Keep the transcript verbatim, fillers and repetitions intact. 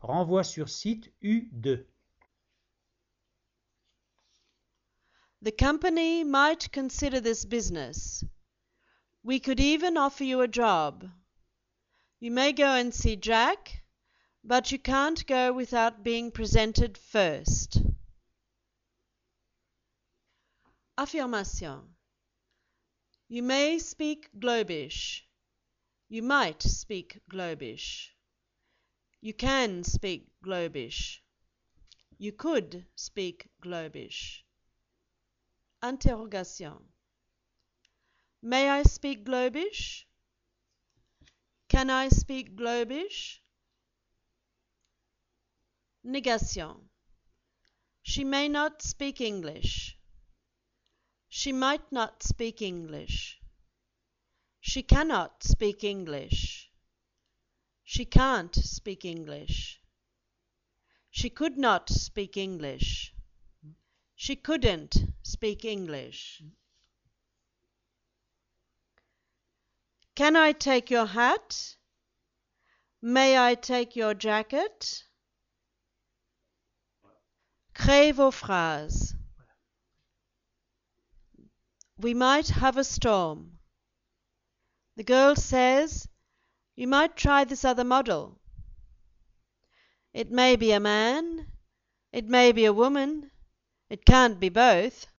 Renvoi sur site U deux. The company might consider this business. We could even offer you a job. You may go and see Jack, but you can't go without being presented first. Affirmation. You may speak Globish. You might speak Globish. You can speak Globish. You could speak Globish. Interrogation. May I speak Globish? Can I speak Globish? Negation. She may not speak English. She might not speak English. She cannot speak English. She can't speak English. She could not speak English. She couldn't speak English. Can I take your hat? May I take your jacket? Créez vos phrases. We might have a storm. The girl says, you might try this other model. It may be a man. It may be a woman. It can't be both.